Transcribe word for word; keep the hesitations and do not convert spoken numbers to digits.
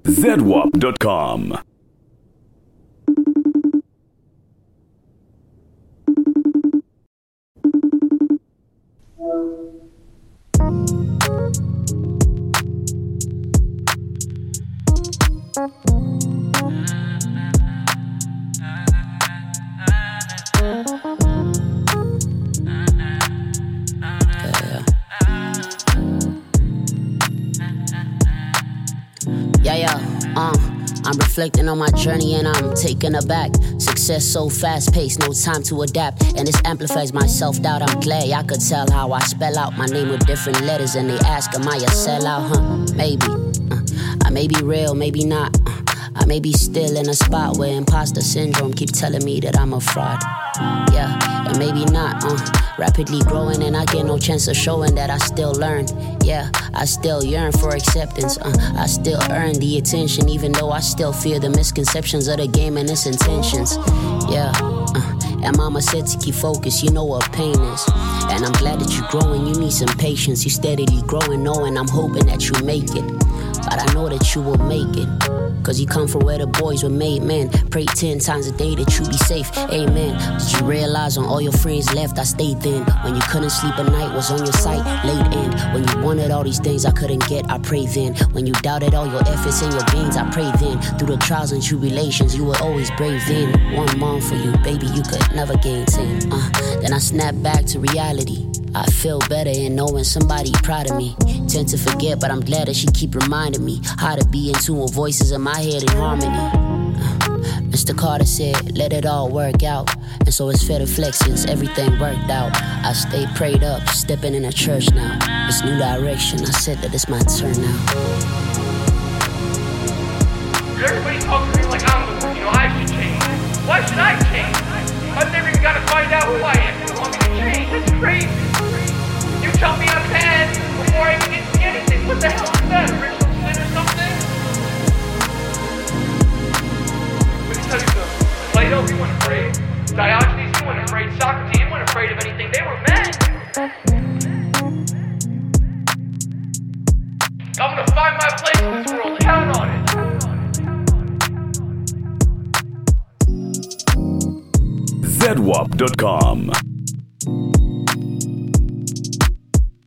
Z W A P dot com. Yeah, yeah, uh, I'm reflecting on my journey and I'm taken aback. Success so fast paced, no time to adapt. And this amplifies my self-doubt. I'm glad y'all could tell how I spell out my name with different letters. And they ask, am I a sellout? Huh, maybe. Uh, I may be real, maybe not. Uh, I may be still in a spot where imposter syndrome keep telling me that I'm a fraud. Yeah, and maybe not. Uh, rapidly growing and I get no chance of showing that I still learn. Yeah, I still yearn for acceptance. Uh, I still earn the attention, even though I still fear the misconceptions of the game and its intentions. Yeah, uh, and mama said to keep focused, you know what pain is. And I'm glad that you're growing, you need some patience. You steadily growing, knowing I'm hoping that you make it. But I know that you will make it. Cause you come from where the boys were made, man. Pray ten times a day that you be safe, amen. Did you realize when all your friends left, I stayed then? When you couldn't sleep at night, was on your sight, late end. When you wanted all these things I couldn't get, I prayed then. When you doubted all your efforts and your gains, I prayed then. Through the trials and tribulations, you were always brave then. One mom for you, baby, you could never gain ten. Uh, then I snapped back to reality. I feel better in knowing somebody proud of me. Tend to forget, but I'm glad that she keep reminding me how to be in tune with voices in my head in harmony. Uh, Mister Carter said, let it all work out. And so it's fair to flex since everything worked out. I stay prayed up, stepping in a church now. This new direction, I said that it's my turn now. Everybody talks to me like I'm the one, you know, I should change. Why should I change? I've never even got to find out who I am. You want me to change? That's crazy. You tell me I'm bad before I even get to anything. What the hell is that? Original sin or something? Let me tell you something. Plato, he wasn't afraid. Diogenes, he wasn't afraid. Socrates, he wasn't afraid of anything. They were men. I'm gonna find my place in this world. Count on it. Z W A P dot com.